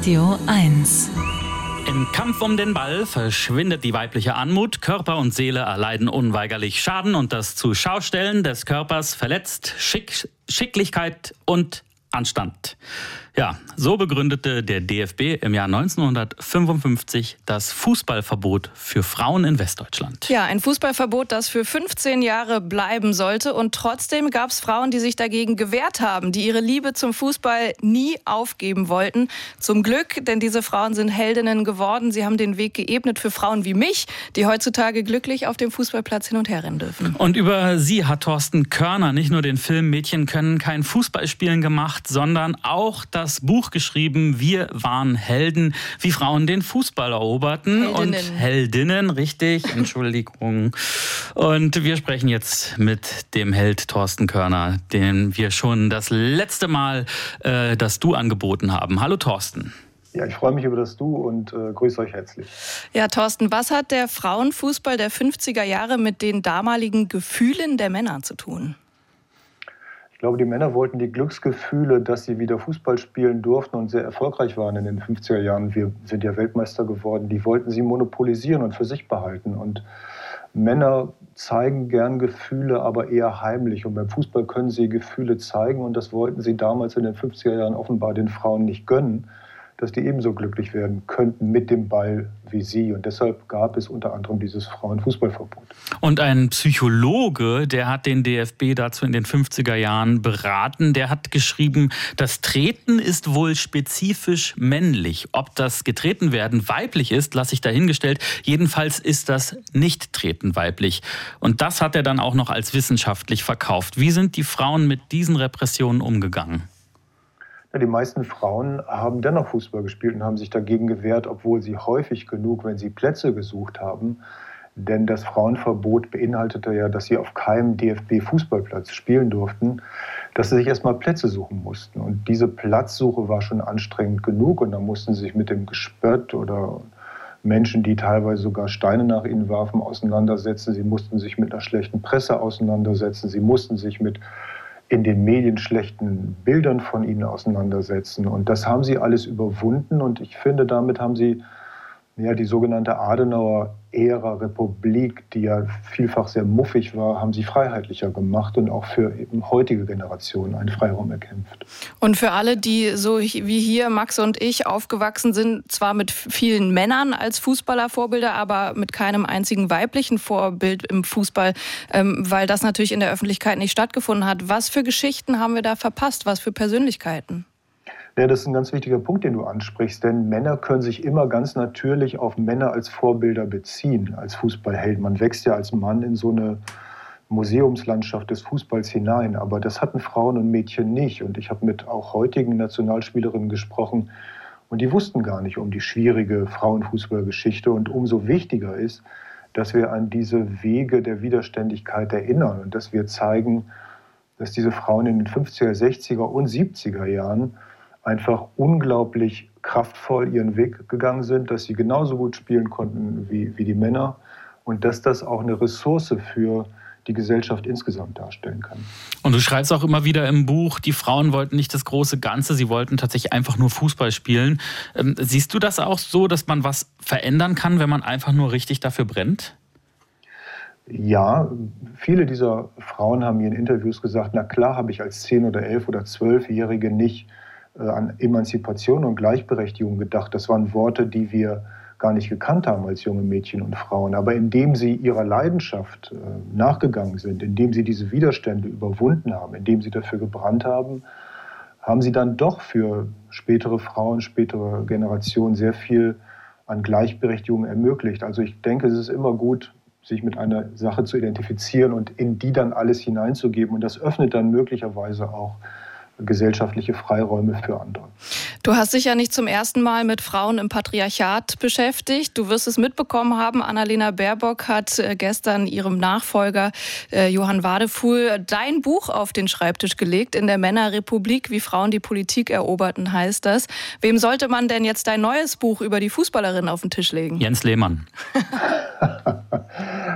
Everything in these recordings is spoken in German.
Radio 1. Im Kampf um den Ball verschwindet die weibliche Anmut, Körper und Seele erleiden unweigerlich Schaden und das Zuschaustellen des Körpers verletzt Schicklichkeit und Anstand. Ja, so begründete der DFB im Jahr 1955 das Fußballverbot für Frauen in Westdeutschland. Ja, ein Fußballverbot, das für 15 Jahre bleiben sollte. Und trotzdem gab es Frauen, die sich dagegen gewehrt haben, die ihre Liebe zum Fußball nie aufgeben wollten. Zum Glück, denn diese Frauen sind Heldinnen geworden. Sie haben den Weg geebnet für Frauen wie mich, die heutzutage glücklich auf dem Fußballplatz hin und her rennen dürfen. Und über sie hat Thorsten Körner nicht nur den Film Mädchen können kein Fußball spielen gemacht, sondern auch das Buch geschrieben, Wir waren Helden, wie Frauen den Fußball eroberten. Heldinnen, richtig, Entschuldigung. Und wir sprechen jetzt mit dem Held Thorsten Körner, den wir schon das letzte Mal das Du angeboten haben. Hallo Thorsten. Ja, ich freue mich über das Du und grüße euch herzlich. Ja, Thorsten, was hat der Frauenfußball der 50er Jahre mit den damaligen Gefühlen der Männer zu tun? Ich glaube, die Männer wollten die Glücksgefühle, dass sie wieder Fußball spielen durften und sehr erfolgreich waren in den 50er Jahren. Wir sind ja Weltmeister geworden. Die wollten sie monopolisieren und für sich behalten. Und Männer zeigen gern Gefühle, aber eher heimlich. Und beim Fußball können sie Gefühle zeigen. Und das wollten sie damals in den 50er Jahren offenbar den Frauen nicht gönnen, dass die ebenso glücklich werden könnten mit dem Ball wie sie. Und deshalb gab es unter anderem dieses Frauenfußballverbot. Und ein Psychologe, der hat den DFB dazu in den 50er Jahren beraten, der hat geschrieben, das Treten ist wohl spezifisch männlich. Ob das Getretenwerden weiblich ist, lasse ich dahingestellt. Jedenfalls ist das Nicht-Treten weiblich. Und das hat er dann auch noch als wissenschaftlich verkauft. Wie sind die Frauen mit diesen Repressionen umgegangen? Ja, die meisten Frauen haben dennoch Fußball gespielt und haben sich dagegen gewehrt, obwohl sie häufig genug, wenn sie Plätze gesucht haben. Denn das Frauenverbot beinhaltete ja, dass sie auf keinem DFB-Fußballplatz spielen durften, dass sie sich erstmal Plätze suchen mussten. Und diese Platzsuche war schon anstrengend genug. Und dann mussten sie sich mit dem Gespött oder Menschen, die teilweise sogar Steine nach ihnen warfen, auseinandersetzen. Sie mussten sich mit einer schlechten Presse auseinandersetzen. Sie mussten sich mit in den Medien schlechten Bildern von ihnen auseinandersetzen. Und das haben sie alles überwunden. Und ich finde, damit haben sie die sogenannte Adenauer-Ära Republik, die ja vielfach sehr muffig war, haben sie freiheitlicher gemacht und auch für eben heutige Generationen einen Freiraum erkämpft. Und für alle, die so wie hier Max und ich aufgewachsen sind, zwar mit vielen Männern als Fußballervorbilder, aber mit keinem einzigen weiblichen Vorbild im Fußball, weil das natürlich in der Öffentlichkeit nicht stattgefunden hat. Was für Geschichten haben wir da verpasst? Was für Persönlichkeiten? Ja, das ist ein ganz wichtiger Punkt, den du ansprichst, denn Männer können sich immer ganz natürlich auf Männer als Vorbilder beziehen, als Fußballhelden. Man wächst ja als Mann in so eine Museumslandschaft des Fußballs hinein, aber das hatten Frauen und Mädchen nicht. Und ich habe mit auch heutigen Nationalspielerinnen gesprochen und die wussten gar nicht um die schwierige Frauenfußballgeschichte. Und umso wichtiger ist, dass wir an diese Wege der Widerständigkeit erinnern und dass wir zeigen, dass diese Frauen in den 50er, 60er und 70er Jahren einfach unglaublich kraftvoll ihren Weg gegangen sind, dass sie genauso gut spielen konnten wie die Männer und dass das auch eine Ressource für die Gesellschaft insgesamt darstellen kann. Und du schreibst auch immer wieder im Buch, die Frauen wollten nicht das große Ganze, sie wollten tatsächlich einfach nur Fußball spielen. Siehst du das auch so, dass man was verändern kann, wenn man einfach nur richtig dafür brennt? Ja, viele dieser Frauen haben mir in Interviews gesagt, na klar habe ich als 10- oder 11- oder 12-Jährige nicht an Emanzipation und Gleichberechtigung gedacht. Das waren Worte, die wir gar nicht gekannt haben als junge Mädchen und Frauen. Aber indem sie ihrer Leidenschaft nachgegangen sind, indem sie diese Widerstände überwunden haben, indem sie dafür gebrannt haben, haben sie dann doch für spätere Frauen, spätere Generationen sehr viel an Gleichberechtigung ermöglicht. Also ich denke, es ist immer gut, sich mit einer Sache zu identifizieren und in die dann alles hineinzugeben. Und das öffnet dann möglicherweise auch gesellschaftliche Freiräume für andere. Du hast dich ja nicht zum ersten Mal mit Frauen im Patriarchat beschäftigt. Du wirst es mitbekommen haben, Annalena Baerbock hat gestern ihrem Nachfolger Johann Wadefuhl dein Buch auf den Schreibtisch gelegt. In der Männerrepublik, wie Frauen die Politik eroberten, heißt das. Wem sollte man denn jetzt dein neues Buch über die Fußballerin auf den Tisch legen? Jens Lehmann.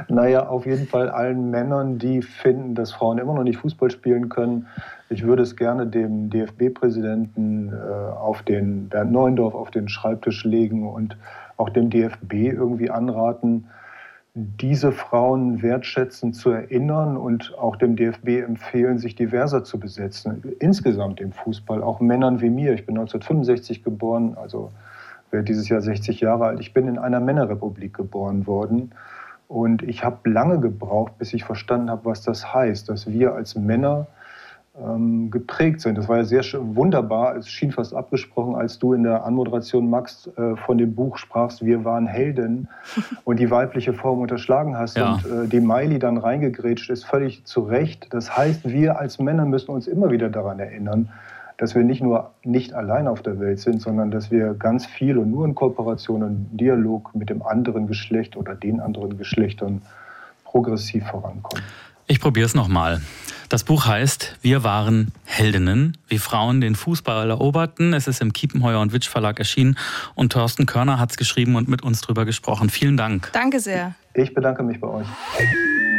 Naja, auf jeden Fall allen Männern, die finden, dass Frauen immer noch nicht Fußball spielen können. Ich würde es gerne dem DFB-Präsidenten auf den Bernd Neuendorf auf den Schreibtisch legen und auch dem DFB irgendwie anraten, diese Frauen wertschätzend zu erinnern und auch dem DFB empfehlen, sich diverser zu besetzen. Insgesamt im Fußball, auch Männern wie mir. Ich bin 1965 geboren, also werde dieses Jahr 60 Jahre alt. Ich bin in einer Männerrepublik geboren worden. Und ich habe lange gebraucht, bis ich verstanden habe, was das heißt, dass wir als Männer geprägt sind. Das war ja sehr wunderbar. Es schien fast abgesprochen, als du in der Anmoderation, Max, von dem Buch sprachst, wir waren Helden und die weibliche Form unterschlagen hast und die Miley dann reingegrätscht ist, völlig zu Recht. Das heißt, wir als Männer müssen uns immer wieder daran erinnern, dass wir nicht nur nicht allein auf der Welt sind, sondern dass wir ganz viel und nur in Kooperation und Dialog mit dem anderen Geschlecht oder den anderen Geschlechtern progressiv vorankommen. Ich probiere es nochmal. Das Buch heißt Wir waren Heldinnen, wie Frauen den Fußball eroberten. Es ist im Kiepenheuer und Witsch Verlag erschienen und Thorsten Körner hat es geschrieben und mit uns drüber gesprochen. Vielen Dank. Danke sehr. Ich bedanke mich bei euch.